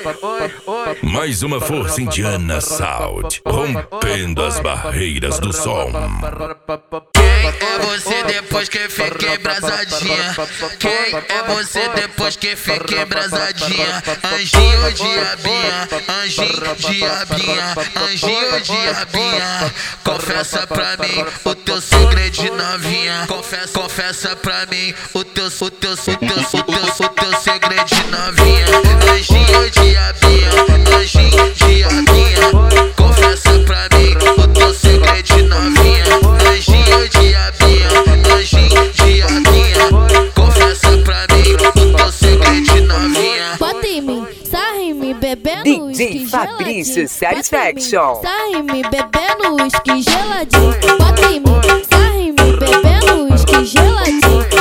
Mais uma força indiana Sound, rompendo as barreiras do som. Quem é você depois que fica embrasadinha? Quem é você depois que fica embrasadinha? Anjinho, diabinha, anjinho, diabinha, anjinho, diabinha. Confessa pra mim o teu segredo de novinha. Confessa pra mim o teu segredo de novinha. Anjinho, diabinha, anjinho, diabinha. Confessa pra mim o teu segredo de novinha. Anjinho, diabinha, anjinho, diabinha. Confessa pra mim o teu segredo de novinha. Bota em mim, sarra em mim, bebendo DJ Fabrício Satisfaction. Sarra em mim, bebendo uísque geladinho. Bota em mim, sarra em mim, bebendo uísque geladinho.